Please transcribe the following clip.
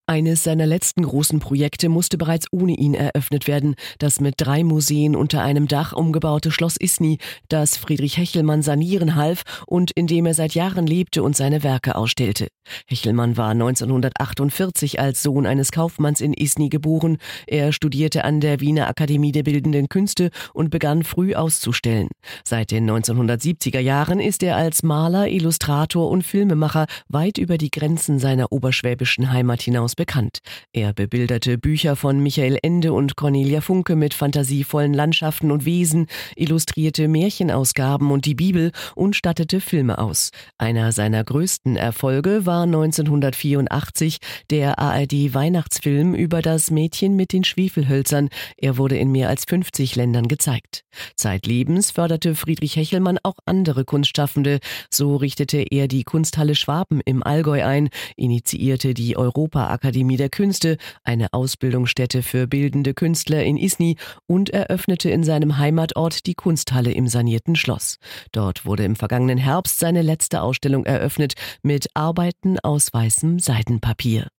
Eines seiner letzten großen Projekte musste bereits ohne ihn eröffnet werden, das mit 3 Museen unter einem Dach umgebaute Schloss Isny, das Friedrich Hechelmann sanieren half und in dem er seit Jahren lebte und seine Werke ausstellte. Hechelmann war 1948 als Sohn eines Kaufmanns in Isny geboren. Er studierte an der Wiener Akademie der Bildenden Künste und begann früh auszustellen. Seit den 1970er Jahren ist er als Maler, Illustrator und Filmemacher weit über die Grenzen seiner oberschwäbischen Heimat hinaus bekannt. Er bebilderte Bücher von Michael Ende und Cornelia Funke mit fantasievollen Landschaften und Wesen, illustrierte Märchenausgaben und die Bibel und stattete Filme aus. Einer seiner größten Erfolge war 1984 der ARD-Weihnachtsfilm über das Mädchen mit den Schwefelhölzern. Er wurde in mehr als 50 Ländern gezeigt. Zeitlebens förderte Friedrich Hechelmann auch andere Kunstschaffende. So richtete er die Kunsthalle Schwaben im Allgäu ein, initiierte die Europa-Akademie der Künste, eine Ausbildungsstätte für bildende Künstler in Isny, und eröffnete in seinem Heimatort die Kunsthalle im sanierten Schloss. Dort wurde im vergangenen Herbst seine letzte Ausstellung eröffnet mit Arbeiten aus weißem Seidenpapier.